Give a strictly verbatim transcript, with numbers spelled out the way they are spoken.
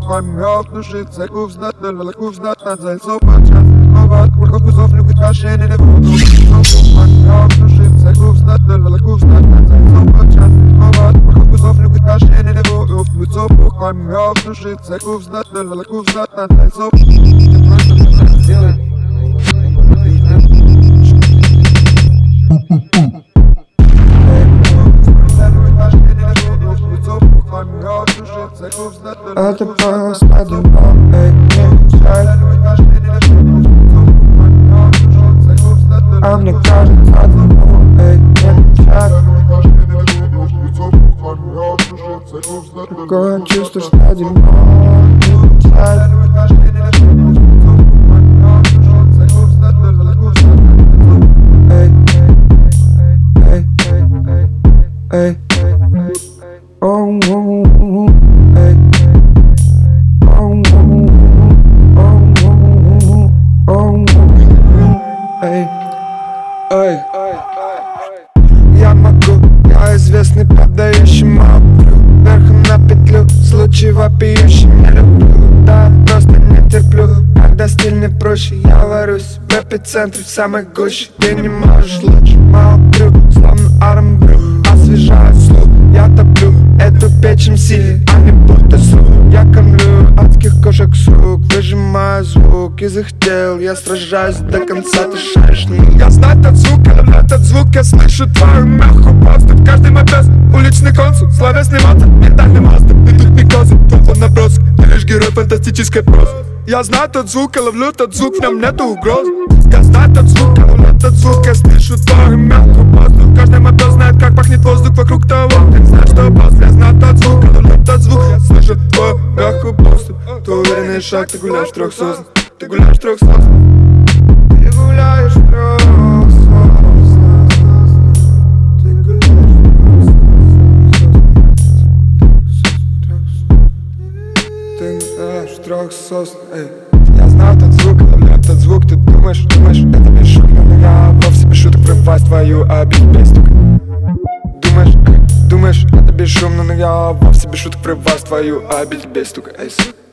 Помёк души, церковь знатна, великов знатна, зайцов подчас. Новат, курков кузов, люки кашени не буду. Помёк души, церковь знатна, великов знатна, зайцов подчас. Новат, курков кузов, люки кашени не буду. Вцов, помёк души, церковь знатна, великов знатна, зайцов. Ты просто не сделай. А ты просто одинок, эй, не мешай. А мне кажется одинок, эй, не мешай. Такое чувство, что одинок, не мешай. Эй, эй, эй, эй, оу, оу, оу, эй. Эй, эй, я могу, я известный продающий мапрю. Верхом на петлю, случай вопиющий не люблю. Да, просто не терплю, когда стиль не проще. Я варюсь в эпицентре, в самой гуще. Ты не можешь лучше, молчу, словно Армбрю. Освежаю слух, я топлю эту печь эм си, а не будто суп. Я кормлю адских кошек сук, выжимаю звук из их тел. Я сражаюсь до конца, ты шаришь. Я знаю этот звук, этот звук, я слышу твою мягкую поступь. Каждый мой пес, уличный консул, словесный мастер, ментальный мастер. Ты тут не козы, тут наброс, ты лишь герой фантастической прозы. Я знаю этот звук, я ловлю этот звук, в нем нету угрозы. Я знаю этот звук, я ловлю этот звук, я слышу твою мягкую поступь. Каждый мой пес знает, как пахнет воздух вокруг того. Ты не знаешь, что после, я знаю этот звук, я ловлю этот звук, я слышу твою мягкую поступь. Ты уверенный шаг, ты гуляешь в трех соснах, ты гуляешь в трех соснах. Ты гуляешь в трех соснах. Ты гуляешь в трех соснах. Эй. Я знаю этот звук, ловлю этот звук. Ты думаешь, думаешь, это бесшумно, но я вовсе без шуток врываюсь в твою обитель без стука. Думаешь, эй, думаешь, это бесшумно, но я вовсе без шуток врываюсь в твою обитель без стука. Эй, сука.